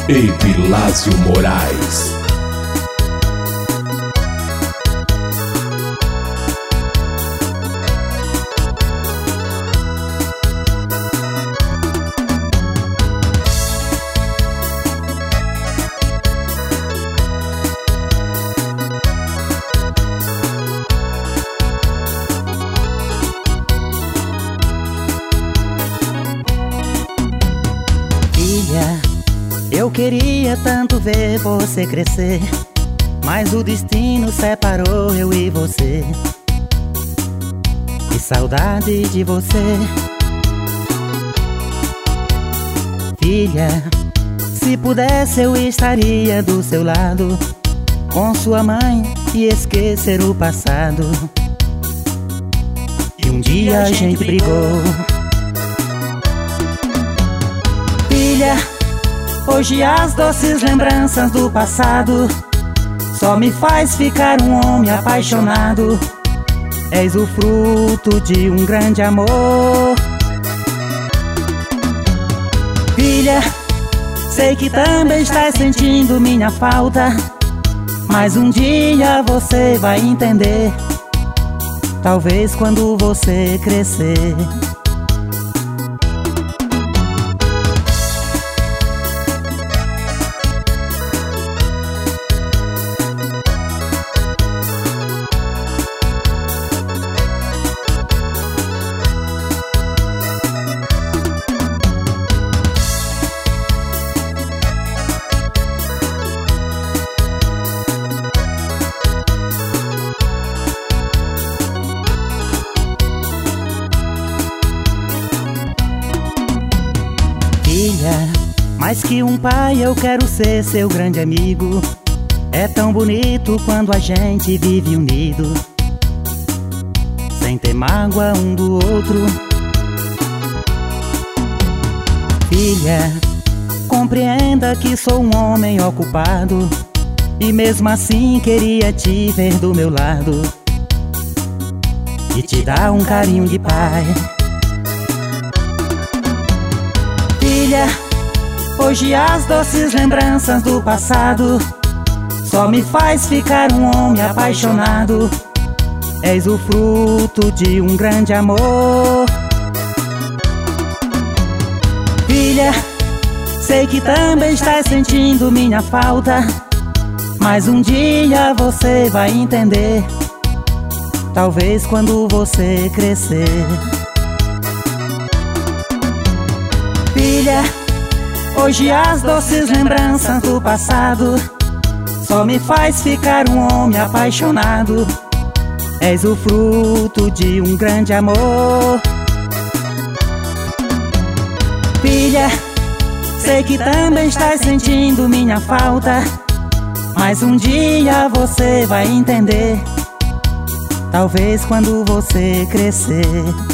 Epilásio Moraes. Eu queria tanto ver você crescer, mas o destino separou eu e você. Que saudade de você. Filha, se pudesse eu estaria do seu lado, com sua mãe, e esquecer o passado. E um dia a gente brigou. Filha, hoje as doces lembranças do passado só me faz ficar um homem apaixonado. És o fruto de um grande amor. Filha, sei que também estás sentindo minha falta, mas um dia você vai entender, talvez quando você crescer. Filha, mais que um pai eu quero ser seu grande amigo. É tão bonito quando a gente vive unido, sem ter mágoa um do outro. Filha, compreenda que sou um homem ocupado, e mesmo assim queria te ver do meu lado e te dar um carinho de pai. Filha, hoje as doces lembranças do passado só me faz ficar um homem apaixonado. És o fruto de um grande amor. Filha, sei que também estás sentindo minha falta, mas um dia você vai entender, talvez quando você crescer. Filha, hoje as doces lembranças do passado só me faz ficar um homem apaixonado. És o fruto de um grande amor. Filha, sei que também estás sentindo minha falta, mas um dia você vai entender, talvez quando você crescer.